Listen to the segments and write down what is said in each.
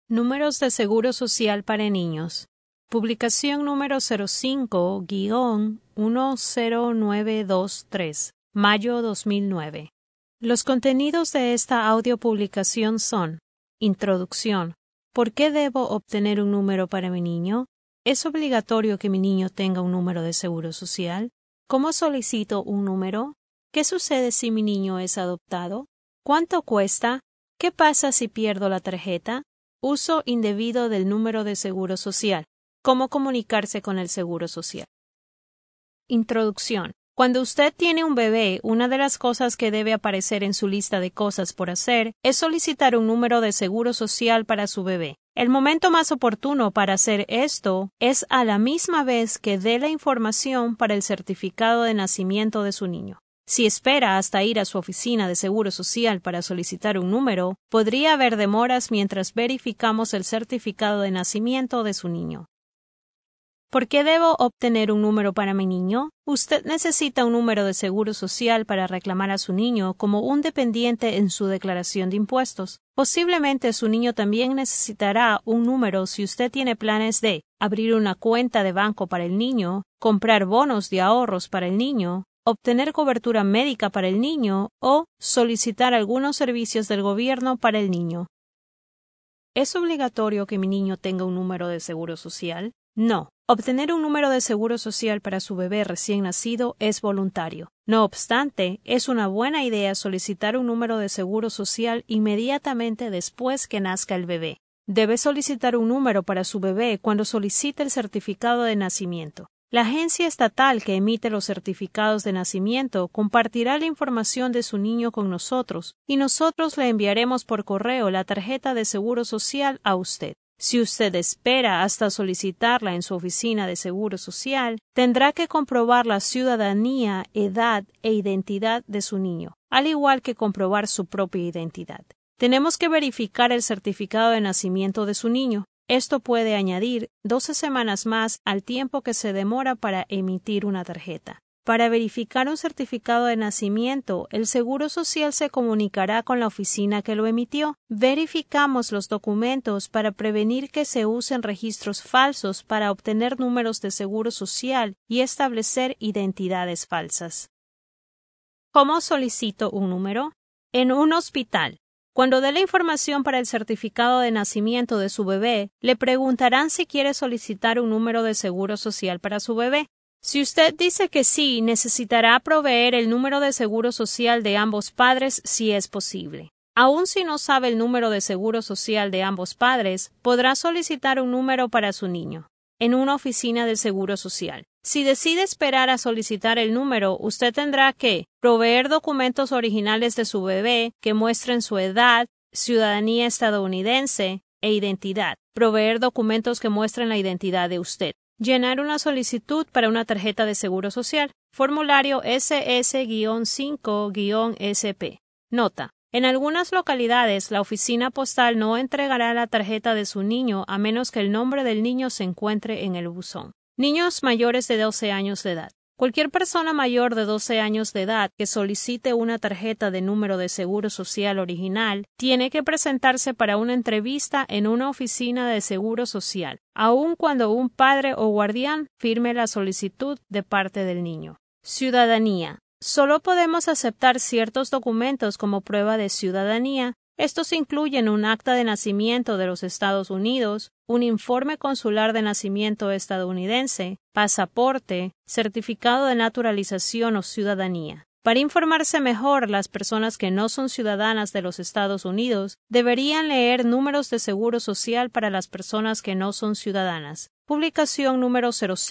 Números de Seguro Social para niños. Publicación número 05-10923, mayo 2009. Los contenidos de esta audiopublicación son: Introducción. ¿Por qué debo obtener un número para mi niño? ¿Es obligatorio que mi niño tenga un número de seguro social? ¿Cómo solicito un número? ¿Qué sucede si mi niño es adoptado? ¿Cuánto cuesta? ¿Qué pasa si pierdo la tarjeta? Uso indebido del número de seguro social. ¿Cómo comunicarse con el seguro social? Introducción. Cuando usted tiene un bebé, una de las cosas que debe aparecer en su lista de cosas por hacer es solicitar un número de seguro social para su bebé. El momento más oportuno para hacer esto es a la misma vez que dé la información para el certificado de nacimiento de su niño. Si espera hasta ir a su oficina de seguro social para solicitar un número, podría haber demoras mientras verificamos el certificado de nacimiento de su niño. ¿Por qué debo obtener un número para mi niño? Usted necesita un número de seguro social para reclamar a su niño como un dependiente en su declaración de impuestos. Posiblemente su niño también necesitará un número si usted tiene planes de abrir una cuenta de banco para el niño, comprar bonos de ahorros para el niño, obtener cobertura médica para el niño o solicitar algunos servicios del gobierno para el niño. ¿Es obligatorio que mi niño tenga un número de seguro social? No. Obtener un número de seguro social para su bebé recién nacido es voluntario. No obstante, es una buena idea solicitar un número de seguro social inmediatamente después que nazca el bebé. Debe solicitar un número para su bebé cuando solicite el certificado de nacimiento. La agencia estatal que emite los certificados de nacimiento compartirá la información de su niño con nosotros y nosotros le enviaremos por correo la tarjeta de seguro social a usted. Si usted espera hasta solicitarla en su oficina de seguro social, tendrá que comprobar la ciudadanía, edad e identidad de su niño, al igual que comprobar su propia identidad. Tenemos que verificar el certificado de nacimiento de su niño. Esto puede añadir 12 semanas más al tiempo que se demora para emitir una tarjeta. Para verificar un certificado de nacimiento, el Seguro Social se comunicará con la oficina que lo emitió. Verificamos los documentos para prevenir que se usen registros falsos para obtener números de seguro social y establecer identidades falsas. ¿Cómo solicito un número? En un hospital. Cuando dé la información para el certificado de nacimiento de su bebé, le preguntarán si quiere solicitar un número de seguro social para su bebé. Si usted dice que sí, necesitará proveer el número de seguro social de ambos padres si es posible. Aun si no sabe el número de seguro social de ambos padres, podrá solicitar un número para su niño en una oficina de seguro social. Si decide esperar a solicitar el número, usted tendrá que proveer documentos originales de su bebé que muestren su edad, ciudadanía estadounidense e identidad. Proveer documentos que muestren la identidad de usted. Llenar una solicitud para una tarjeta de seguro social. Formulario SS-5-SP. Nota. En algunas localidades, la oficina postal no entregará la tarjeta de su niño a menos que el nombre del niño se encuentre en el buzón. Niños mayores de 12 años de edad. Cualquier persona mayor de 12 años de edad que solicite una tarjeta de número de seguro social original tiene que presentarse para una entrevista en una oficina de seguro social, aun cuando un padre o guardián firme la solicitud de parte del niño. Ciudadanía. Solo podemos aceptar ciertos documentos como prueba de ciudadanía. Estos incluyen un acta de nacimiento de los Estados Unidos, un informe consular de nacimiento estadounidense, pasaporte, certificado de naturalización o ciudadanía. Para informarse mejor, las personas que no son ciudadanas de los Estados Unidos deberían leer números de seguro social para las personas que no son ciudadanas. Publicación número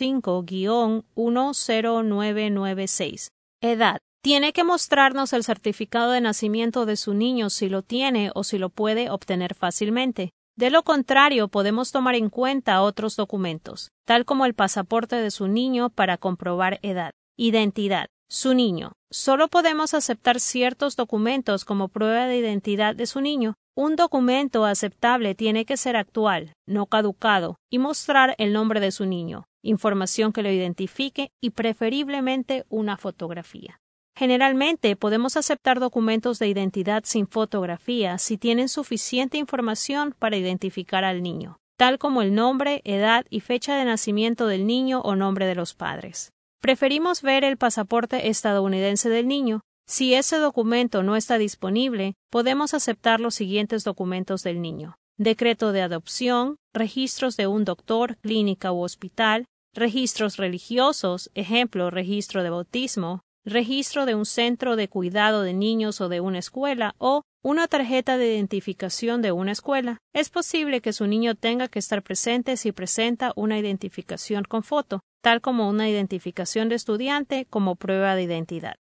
05-10996. Edad. Tiene que mostrarnos el certificado de nacimiento de su niño si lo tiene o si lo puede obtener fácilmente. De lo contrario, podemos tomar en cuenta otros documentos, tal como el pasaporte de su niño para comprobar edad. Identidad. Su niño. Solo podemos aceptar ciertos documentos como prueba de identidad de su niño. Un documento aceptable tiene que ser actual, no caducado, y mostrar el nombre de su niño, información que lo identifique y preferiblemente una fotografía. Generalmente podemos aceptar documentos de identidad sin fotografía si tienen suficiente información para identificar al niño, tal como el nombre, edad y fecha de nacimiento del niño o nombre de los padres. Preferimos ver el pasaporte estadounidense del niño. Si ese documento no está disponible, podemos aceptar los siguientes documentos del niño: decreto de adopción, registros de un doctor, clínica u hospital, registros religiosos, ejemplo, registro de bautismo, registro de un centro de cuidado de niños o de una escuela, o una tarjeta de identificación de una escuela. Es posible que su niño tenga que estar presente si presenta una identificación con foto, tal como una identificación de estudiante como prueba de identidad.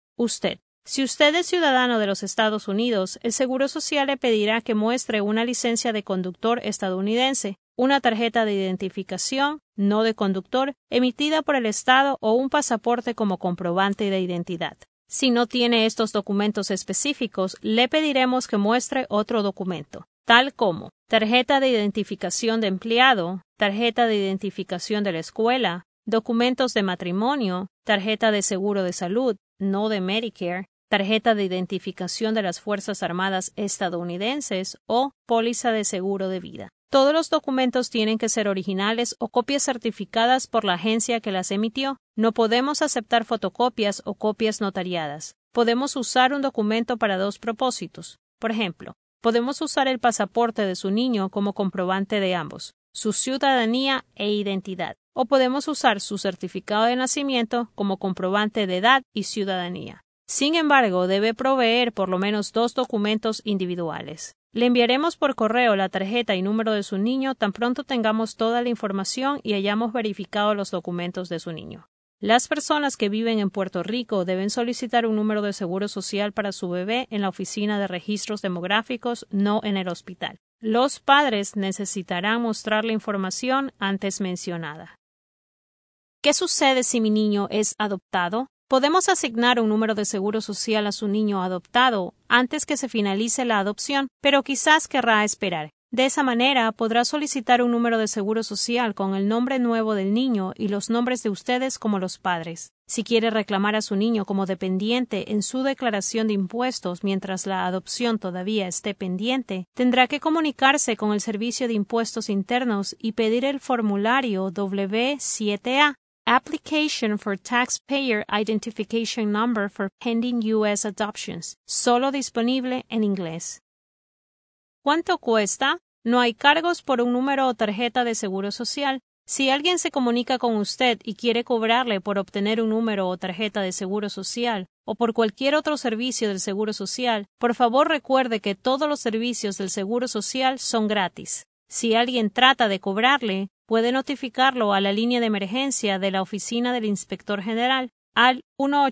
Si usted es ciudadano de los Estados Unidos, el Seguro Social le pedirá que muestre una licencia de conductor estadounidense, una tarjeta de identificación, no de conductor, emitida por el Estado o un pasaporte como comprobante de identidad. Si no tiene estos documentos específicos, le pediremos que muestre otro documento, tal como tarjeta de identificación de empleado, tarjeta de identificación de la escuela, documentos de matrimonio, tarjeta de seguro de salud, no de Medicare, tarjeta de identificación de las Fuerzas Armadas estadounidenses o póliza de seguro de vida. Todos los documentos tienen que ser originales o copias certificadas por la agencia que las emitió. No podemos aceptar fotocopias o copias notariadas. Podemos usar un documento para dos propósitos. Por ejemplo, podemos usar el pasaporte de su niño como comprobante de ambos, su ciudadanía e identidad. O podemos usar su certificado de nacimiento como comprobante de edad y ciudadanía. Sin embargo, debe proveer por lo menos dos documentos individuales. Le enviaremos por correo la tarjeta y número de su niño tan pronto tengamos toda la información y hayamos verificado los documentos de su niño. Las personas que viven en Puerto Rico deben solicitar un número de seguro social para su bebé en la oficina de registros demográficos, no en el hospital. Los padres necesitarán mostrar la información antes mencionada. ¿Qué sucede si mi niño es adoptado? Podemos asignar un número de seguro social a su niño adoptado antes que se finalice la adopción, pero quizás querrá esperar. De esa manera podrá solicitar un número de seguro social con el nombre nuevo del niño y los nombres de ustedes como los padres. Si quiere reclamar a su niño como dependiente en su declaración de impuestos mientras la adopción todavía esté pendiente, tendrá que comunicarse con el Servicio de Impuestos Internos y pedir el formulario W7A. Application for Taxpayer Identification Number for Pending U.S. Adoptions, solo disponible en inglés. ¿Cuánto cuesta? No hay cargos por un número o tarjeta de seguro social. Si alguien se comunica con usted y quiere cobrarle por obtener un número o tarjeta de seguro social o por cualquier otro servicio del seguro social, por favor recuerde que todos los servicios del seguro social son gratis. Si alguien trata de cobrarle, puede notificarlo a la línea de emergencia de la Oficina del Inspector General al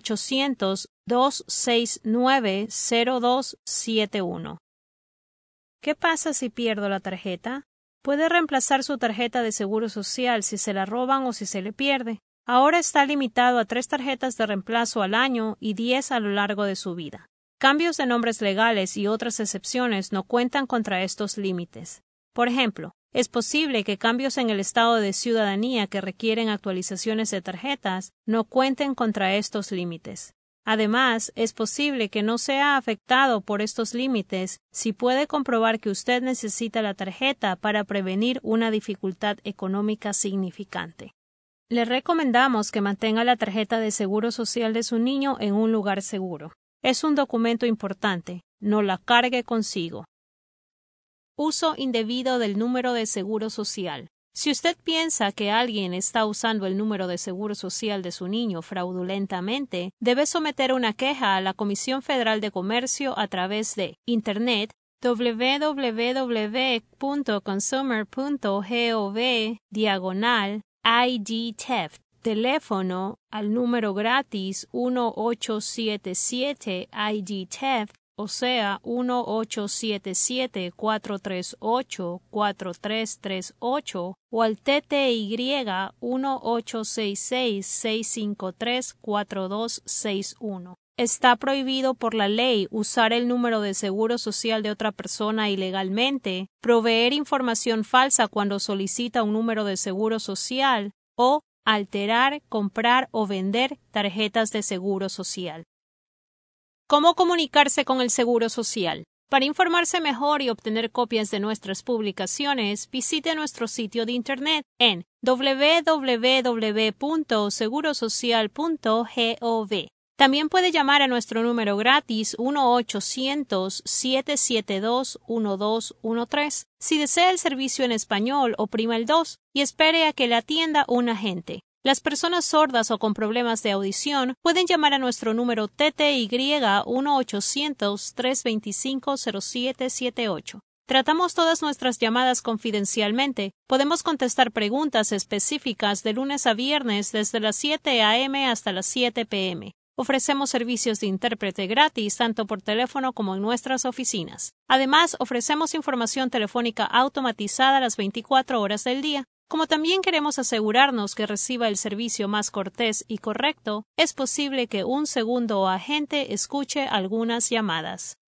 1-800-269-0271. ¿Qué pasa si pierdo la tarjeta? Puede reemplazar su tarjeta de seguro social si se la roban o si se le pierde. Ahora está limitado a 3 tarjetas de reemplazo al año y 10 a lo largo de su vida. Cambios de nombres legales y otras excepciones no cuentan contra estos límites. Por ejemplo, es posible que cambios en el estado de ciudadanía que requieren actualizaciones de tarjetas no cuenten contra estos límites. Además, es posible que no sea afectado por estos límites si puede comprobar que usted necesita la tarjeta para prevenir una dificultad económica significante. Le recomendamos que mantenga la tarjeta de seguro social de su niño en un lugar seguro. Es un documento importante. No la cargue consigo. Uso indebido del número de seguro social. Si usted piensa que alguien está usando el número de seguro social de su niño fraudulentamente, debe someter una queja a la Comisión Federal de Comercio a través de Internet www.consumer.gov/ID Teléfono al número gratis 1-877-ID-THEFT, o sea, 1-877-438-4338 o al TTY 1-866-653-4261. Está prohibido por la ley usar el número de seguro social de otra persona ilegalmente, proveer información falsa cuando solicita un número de seguro social o alterar, comprar o vender tarjetas de seguro social. ¿Cómo comunicarse con el Seguro Social? Para informarse mejor y obtener copias de nuestras publicaciones, visite nuestro sitio de internet en www.segurosocial.gov. También puede llamar a nuestro número gratis 1-800-772-1213. Si desea el servicio en español, oprima el 2 y espere a que le atienda un agente. Las personas sordas o con problemas de audición pueden llamar a nuestro número TTY 1-800-325-0778. Tratamos todas nuestras llamadas confidencialmente. Podemos contestar preguntas específicas de lunes a viernes desde las 7 a.m. hasta las 7 p.m. Ofrecemos servicios de intérprete gratis tanto por teléfono como en nuestras oficinas. Además, ofrecemos información telefónica automatizada las 24 horas del día. Como también queremos asegurarnos que reciba el servicio más cortés y correcto, es posible que un segundo agente escuche algunas llamadas.